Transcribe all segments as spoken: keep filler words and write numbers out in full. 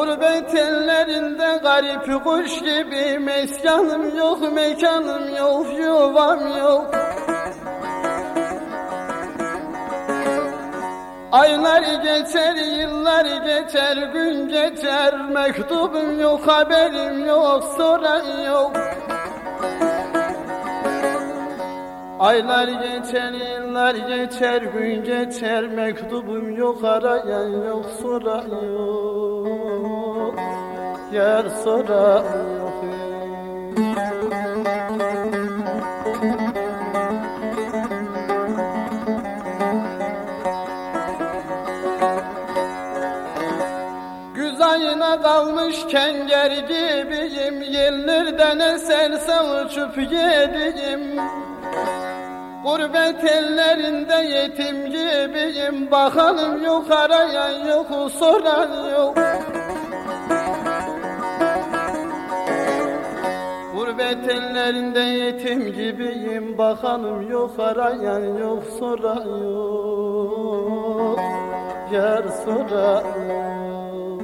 Gurbet ellerinde garip kuş gibi, meskanım yok, mekanım yok, yuvam yok. Aylar geçer, yıllar geçer, gün geçer, mektubum yok, haberim yok, soran yok. Aylar geçer, yıllar geçer, gün geçer, mektubum yok, arayan yok, soran yok, yar soran yok. Güz ayına kalmış kenger gibiyim, yıllardan eserse uçup gideyim. Gurbet ellerinde yetim gibiyim, bakanım yok, arayan yok, soran yok. Gurbet ellerinde yetim gibiyim, bakanım yok, arayan yok, soran yok, yar soran yok.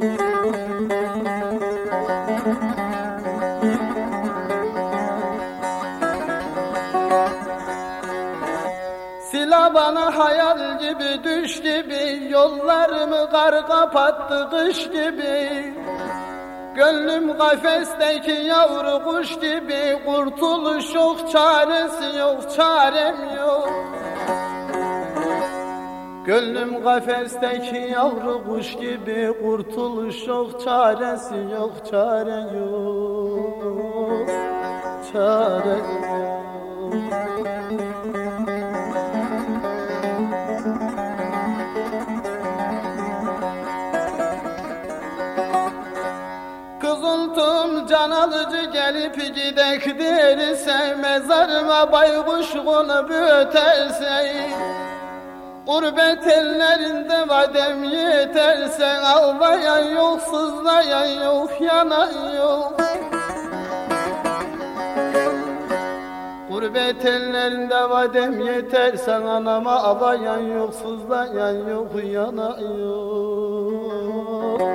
Silah bana hayal gibi, düş gibi, yollarımı kar kapattı kış gibi. Gönlüm kafesteki yavru kuş gibi, kurtuluş yok, çaresi yok, çarem yok. Gönlüm kafesteki yavru kuş gibi, kurtuluş yok, çaresi yok, çare yok, çare yok. Kızıltım can alıcı gelip gidek derse, mezarıma baykuş konup öterse. Gurbet ellerinde vadem yeterse, ağlayan yok, sızlayan yok, yanan yok. Gurbet ellerinde vadem yeterse, anama ağlayan yok, sızlayan yok, yanan yok,